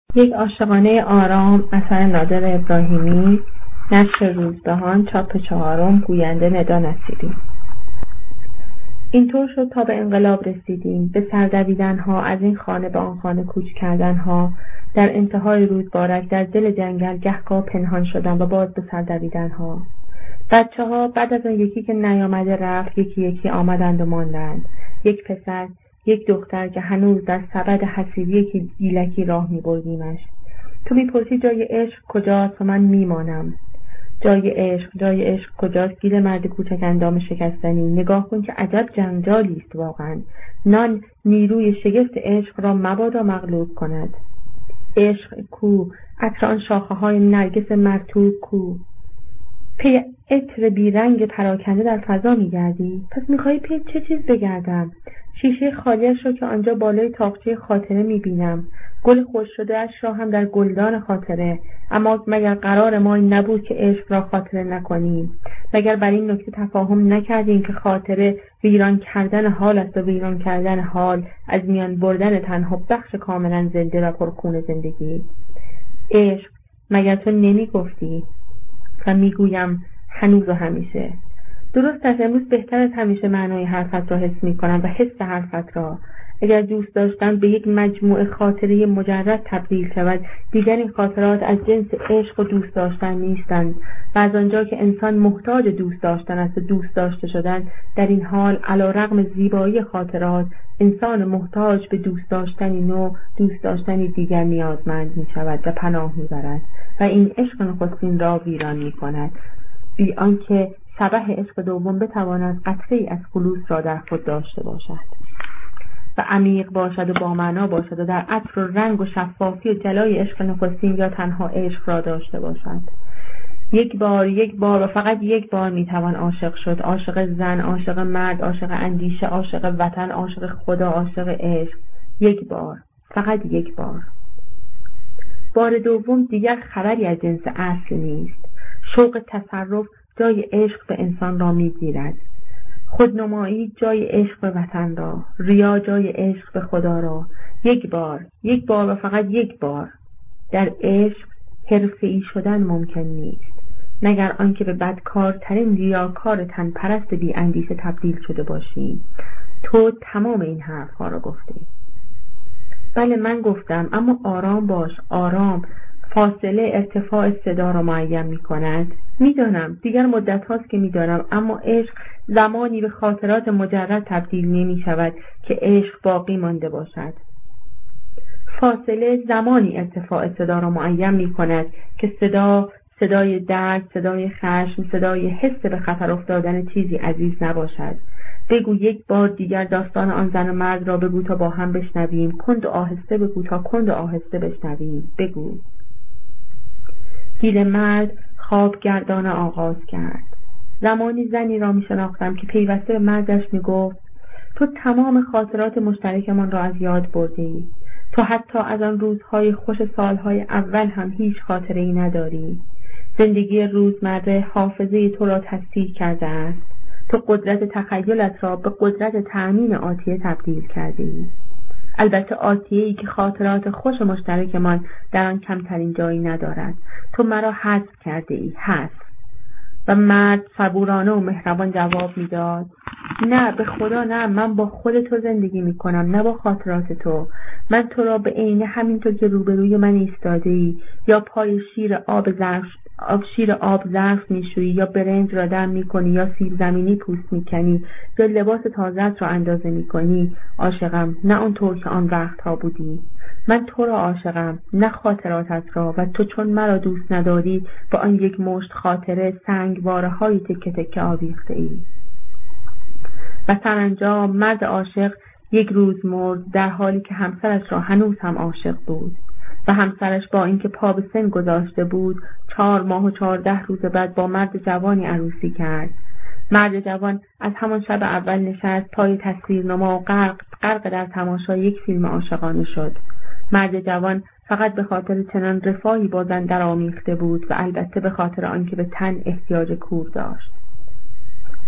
یک عاشقانه آرام، اثر نادر ابراهیمی، نشر روزبهان، چاپ 4، گوینده ندا نصیری. اینطور شد تا به انقلاب رسیدیم، به سردویدنها، از این خانه به آن خانه کوچ کردنها، در انتهای رودبارک در دل جنگل گهگاه پنهان شدن و باز به سردویدنها. بچه‌ها بعد از آن یکی که نیامده رفت، یکی یکی آمدند و ماندند. یک پسر، یک دختر که هنوز در سبد حصیری که گیلکی راه می‌بردیمش. تو می‌پرسی جای عشق کجاست و من میمانم. جای عشق کجاست؟ گیل مرد کوچک اندام شکستنی. نگاه کن که عجب جنجالی است واقعا. نان نیروی شگفت عشق را مبادا مغلوب کند. عشق کو؟ عطر آن شاخه‌های نرگس مرطوب کو؟ پی عطر بیرنگ پراکنده در فضا میگردی؟ پس میخوایی پی چه چیز بگردم؟ شیشه خالیش را که آنجا بالای تاقچه خاطره میبینم، گل خوش شده اش را هم در گلدان خاطره. اما مگر قرار ما این نبود که عشق را خاطره نکنیم؟ مگر بر این نکته تفاهم نکردیم که خاطره ویران کردن حال است و ویران کردن حال از میان بردن تنها بخش کاملا زنده و پرخون زندگی؟ عشق مگر تو نمیگفتی؟ و میگویم هنوز و همیشه. درست است، امروز بهتر از همیشه معنای حرفت را حس میکنم و حس حرفت را. اگر دوست داشتن به یک مجموعه خاطره مجرد تبدیل شود، دیگر این خاطرات از جنس عشق و دوست داشتن نیستند و از آنجا که انسان محتاج دوست داشتن است و دوست داشته شدن، در این حال علی‌رغم زیبایی خاطرات، انسان محتاج به دوست داشتنی نو، دوست داشتنی دیگر نیازمند می شود و پناه می برد و این عشق نخستین را ویران می کند، بی آنکه شبح عشق دوم بتواند قطره‌ای از خلوص را در خود داشته باشد و عمیق باشد و با معنا باشد و در عطر و رنگ و شفافی و جلای عشق نخستین یا تنها عشق را داشته باشد. یک بار و فقط یک بار میتوان عاشق شد. عاشق زن، عاشق مرد، عاشق اندیشه، عاشق وطن، عاشق خدا، عاشق عشق. یک بار، فقط یک بار. بار دوم دیگر خبری از جنس اصل نیست. شوق تصرف جای عشق به انسان را میگیرد. خودنمایی جای عشق به وطن را، ریا جای عشق به خدا را. یک بار و فقط یک بار. در عشق حرفه‌ای شدن ممکن نیست مگر آنکه به بدکارترین ریاکار تنپرست بی اندیشه تبدیل شده باشی. تو تمام این حرفها را گفتی. بله من گفتم، اما آرام باش، آرام. فاصله ارتفاع صدا را معین می کند. میدانم، دیگر مدت هاست که میدانم، اما عشق زمانی به خاطرات مجرد تبدیل نمی شود که عشق باقی مانده باشد. فاصله زمانی ارتفاع صدا را معین می کند که صدای درد، صدای خشم، صدای حس به خطر افتادن چیزی عزیز نباشد. بگو یک بار دیگر داستان آن زن و مرد را بگو تا با هم بشنویم. کند و آهسته بگو تا کند و آهسته بشنویم. بگو. گیل مرد خواب گردانه آغاز کرد. زمانی زنی را می شناختم که پیوسته به مردش می گفت تو تمام خاطرات مشترکمان را از یاد بردی. تو حتی از آن روزهای خوش سالهای اول هم هیچ خاطره‌ای نداری. زندگی روزمره حافظه تو را تصحیح کرده است. تو قدرت تخیلت را به قدرت تأمین آتیه تبدیل کردی. البته آتیه‌ای که خاطرات خوش مشترکمان در آن کمترین جایی ندارد. تو مرا حذف کرده ای، حذف. و مرد صبورانه و مهربان جواب میداد نه، به خدا نه، من با خود تو زندگی میکنم، نه با خاطرات تو. من تو را به عینه همینطور که روبروی من ایستاده ای، یا پای شیر آب ظرف میشویی، یا برنج را دم میکنی، یا سیب زمینی پوست میکنی، یا لباس تازه‌ات را اندازه میکنی، عاشقم، نه آنطور که آن وقتها بودی. من تو را عاشقم، نه خاطراتت را، و تو چون مرا دوست نداری با آن یک مشت خاطره سنگواره های تکه تکه آویخته ای. و سرانجام مرد عاشق یک روز مرد در حالی که همسرش را هنوز هم عاشق بود و همسرش با اینکه پا به سن گذاشته بود 4 ماه و 14 روز بعد با مرد جوانی عروسی کرد. مرد جوان از همان شب اول نشست پای تصویرنما و غرق در تماشای یک فیلم عاشقانه شد. مرد جوان فقط به خاطر چنان رفاهی با زن درآمیخته بود و البته به خاطر آنکه به تن احتیاج کور داشت.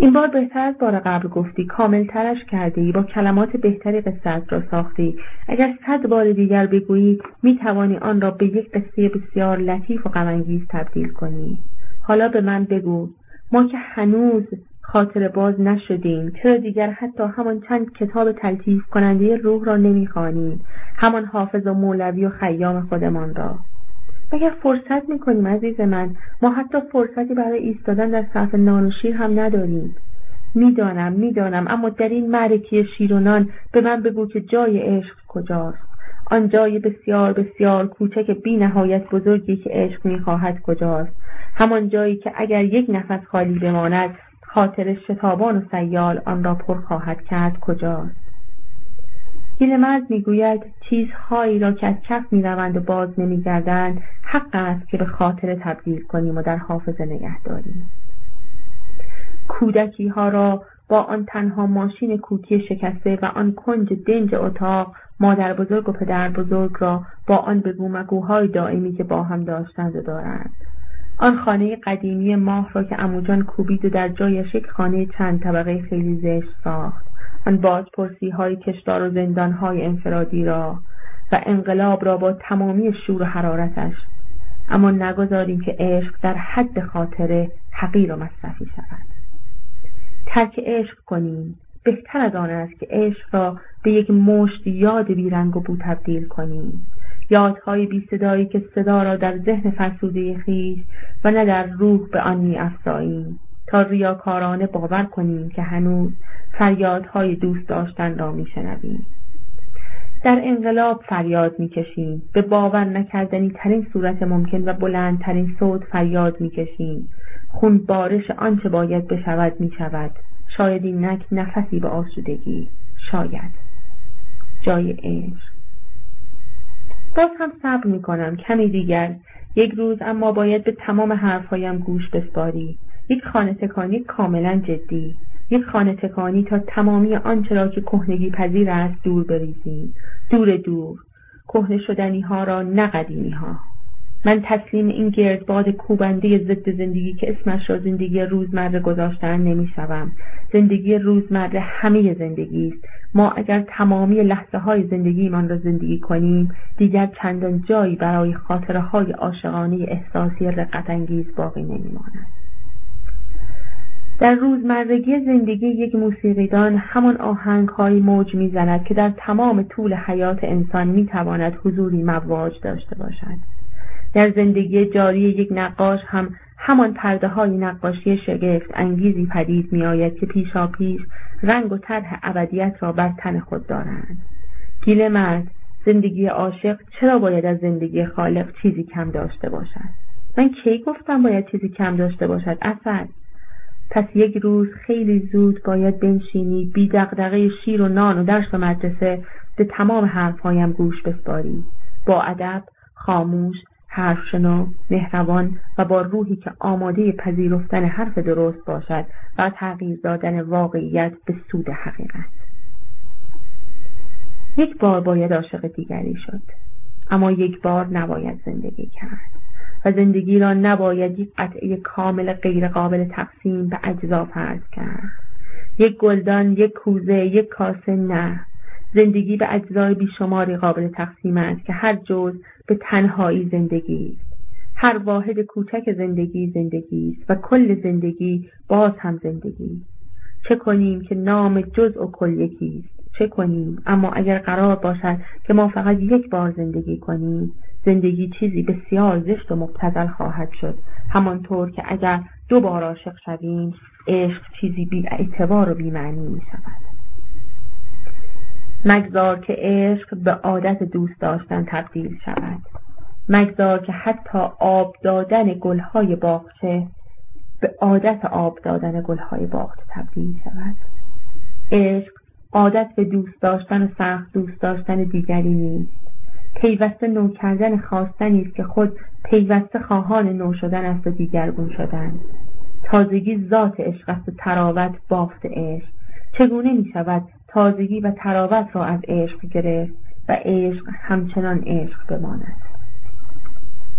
این بار بهتر از بار قبل گفتی، کامل ترش کردی، با کلمات بهتری قصه را ساختی. اگر 100 بار دیگر بگویی می توانی آن را به یک قصه بسیار لطیف و غم‌انگیز تبدیل کنی. حالا به من بگو، ما که هنوز خاطر باز نشدیم، چرا دیگر حتی همان چند کتاب تلطیف کننده روح را نمی‌خوانیم، همان حافظ و مولوی و خیام خودمان را؟ مگر فرصت میکنیم عزیز من؟ ما حتی فرصتی برای ایستادن در صف نان و شیر هم نداریم. میدانم، اما در این معرکه شیر و نان به من بگو که جای عشق کجاست؟ آن جای بسیار بسیار کوچک بی نهایت بزرگی که عشق میخواهد کجاست؟ همان جایی که اگر یک نفس خالی بماند خاطر شتابان و سیال آن را پر خواهد کرد کجاست؟ گیلمرد میگوید چیزهایی را که از کف میروند و باز نمیگردند حق است که به خاطر تبدیل کنیم و در حافظه نگه داریم. کودکی ها را با آن تنها ماشین کوکی شکسته و آن کنج دنج اتاق، مادر بزرگ و پدر بزرگ را با آن بگو مگوهای دائمی که با هم داشتند و دارند. آن خانه قدیمی ماه را که عموجان کوبید و در جایش یک خانه چند طبقه خیلی زشت ساخت. آن بازپرسی‌های کشدار و زندان‌های انفرادی را و انقلاب را با تمامی شور و حرارتش. اما نگذاریم که عشق در حد خاطره حقیر و مصرفی شود. ترک عشق کنیم. بهتر از آن است که عشق را به یک مشت یاد بیرنگ و بو تبدیل کنیم. یادهای بی صدایی که صدا را در ذهن فرسوده خویش و نه در روح به آن می افزاییم تا ریاکارانه باور کنیم که هنوز فریادهای دوست داشتن را می شنویم. در انقلاب فریاد می کشیم، به باور نکردنی ترین صورت ممکن و بلندترین صوت فریاد می کشیم. خون بارش آنچه باید بشود می شود. شاید اینک نفسی به آسودگی، شاید جای عشق. باز هم صبر می کنم کمی دیگر، یک روز، اما باید به تمام حرفهایم گوش بسپاری. یک خانه تکانی کاملا جدی، یک خانه تکانی تا تمامی آنچه را که کهنگی پذیر است دور بریزیم، دور کهنه شدنی ها را، نه قدیمی ها. من تسلیم این گردباد کوبنده ضد زندگی که اسمش را زندگی روزمره گذاشتن نمیشوم. زندگی روزمره همه زندگی است. ما اگر تمامی لحظه های زندگیمان را زندگی کنیم، دیگر چندان جایی برای خاطره های عاشقانه احساسی رقت انگیز باقی نمیماند. در روزمرگی زندگی یک موسیقیدان همان آهنگ‌های موج می‌زند که در تمام طول حیات انسان می‌تواند حضوری مواج داشته باشد. در زندگی جاری یک نقاش هم همان پرده‌های نقاشی شگفت انگیزی پدید می‌آید که پیشاپیش رنگ و طرح ابدیت را بر تن خود دارند. گیلمرد، زندگی عاشق چرا باید از زندگی خالق چیزی کم داشته باشد؟ من کی گفتم باید چیزی کم داشته باشد؟ اصل پس یک روز خیلی زود باید بنشینی، بی دغدغه شیر و نان و درس و مدرسه، به تمام حرفهایم گوش بسپاری، با ادب، خاموش، حرف شنو، مهربان و با روحی که آماده پذیرفتن حرف درست باشد و تغییر دادن واقعیت به سود حقیقت. یک بار باید عاشق دیگری شد، اما یک بار نباید زندگی کرد و زندگی را نباید یک قطعه کامل غیر قابل تقسیم به اجزا فرض کرد. یک گلدان، یک کوزه، یک کاسه، نه. زندگی به اجزای بیشماری قابل تقسیم است که هر جزء به تنهایی زندگی است. هر واحد کوچک زندگی است و کل زندگی باز هم زندگی. چه کنیم که نام جزء و کل یکی است؟ چه کنیم؟ اما اگر قرار باشد که ما فقط یک بار زندگی کنیم، زندگی چیزی بسیار زشت و مبتذل خواهد شد، همانطور که اگر 2 بار عاشق شویم، عشق چیزی بی اعتبار و بی معنی می شود. مگذار که عشق به عادت دوست داشتن تبدیل شود. مگذار که حتی آب دادن گلهای باغچه به عادت آب دادن گلهای باغچه تبدیل شود. عشق عادت به دوست داشتن و سخت دوست داشتن دیگری نیست. پیوسته نو کردن خواستنی است که خود پیوسته خواهان نو شدن است و دیگرگون شدن. تازگی ذات عشق است و تراوت بافت عشق. چگونه می شود تازگی و تراوت را از عشق گرفت و عشق همچنان عشق بماند؟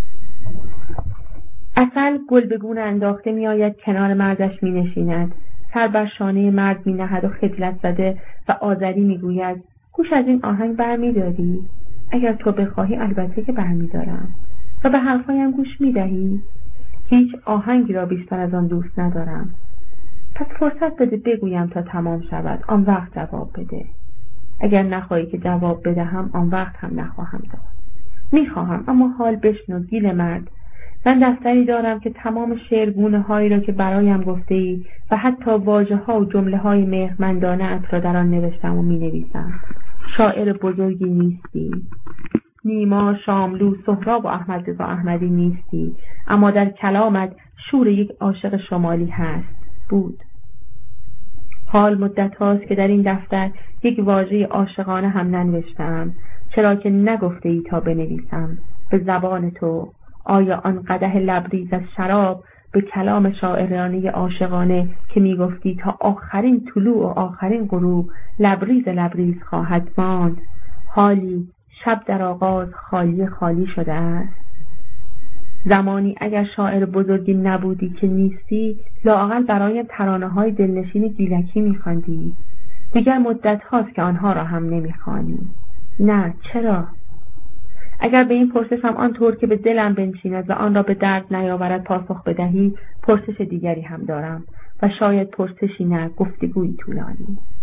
عسل گل به گونه انداخته می آید، کنار مردش می نشیند. سر بر شانه مرد می نهد و خجلت زده و آذری می گوید گوش از این آهنگ بر می داری؟ اگر تو بخواهی البته که بر می دارم. و به حرفایم گوش می دهی؟ هیچ آهنگی را بیشتر از آن دوست ندارم. پس فرصت بده بگویم تا تمام شود، آن وقت جواب بده. اگر نخواهی که جواب بدهم، آن وقت هم نخواهم داد. میخواهم، اما حال بشنو گیل مرد. من دفتری دارم که تمام شعرگونه هایی را که برایم گفته ای و حتی واژه ها و جمله های مهرمندانه ات را در آن نوشتم و می نویسم. شاعر بزرگی نیستی. نیما، شاملو، سهراب و احمد رضا احمدی نیستی، اما در کلامت شور یک عاشق شمالی هست. بود. حال مدت هاست که در این دفتر یک واژه عاشقانه هم ننوشتم، چرا که نگفته ای تا بنویسم. به زبان تو، آیا آن قدح لبریز از شراب به کلام شاعرانه عاشقانه که میگفتی تا آخرین طلوع و آخرین غروب لبریز خواهد ماند، حالی شب در آغاز خالی خالی شده است؟ زمانی اگر شاعر بزرگی نبودی که نیستی، لااقل برایم ترانه‌های دلنشین گیلکی می‌خواندی. دیگر مدت هاست که آنها را هم نمی‌خوانی. نه، چرا؟ اگر به این پرسشم آنطور که به دلم بنشیند و آن را به درد نیاورد پاسخ بدهی، پرسش دیگری هم دارم و شاید پرسشی نه، گفتگویی طولانی.